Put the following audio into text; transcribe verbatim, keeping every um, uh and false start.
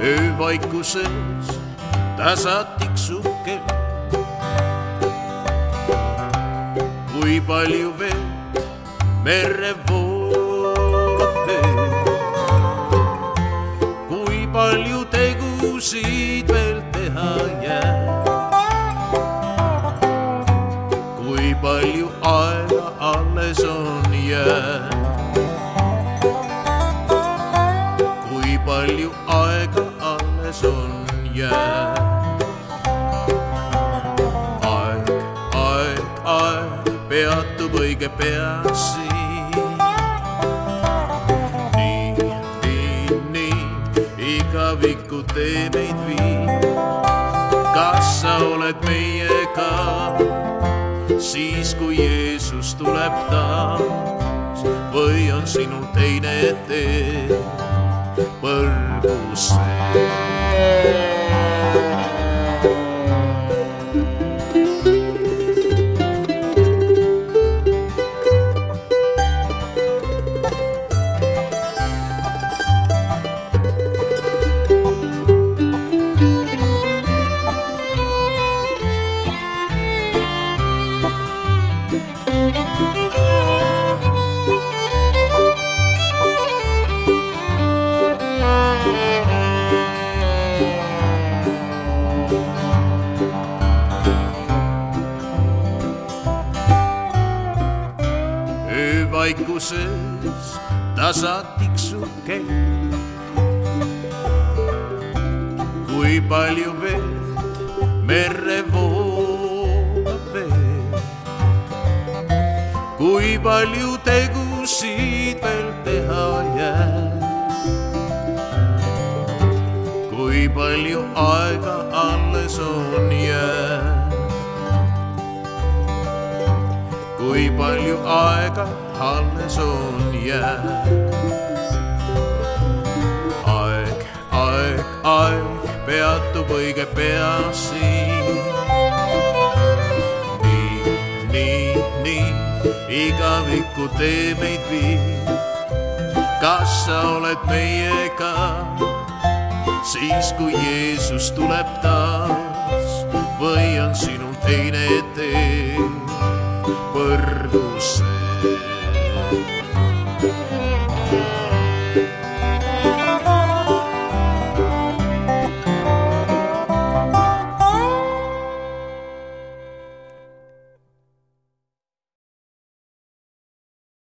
öövaikuses tasa tiksub kell. Kui palju veed merre voolab veel, kui palju tegusid veel teha jääb, kui palju aega alles on jääb, kui palju aega alles on jääb. Aeg, aeg, aeg peatub õige pea siin. Nii, nii, nii, igaviku tee meid viib. Kas sa oled meiega siis, kui Jeesus tuleb taas, või on sinul teine tee põrgusse? Öövaikuses tasa tiksub kell. Kui palju veed merre voolab veel, kui palju tegusid veel teha jääb, kui palju aega alles on jääb, kui palju aega alles on jääb. Aeg, aeg, aeg peatub õige pea siin. Nii, nii, nii, igaviku tee meid viib. Kas sa oled meiega siis, kui Jeesus tuleb taas, või on sinul teine tee põrgusse?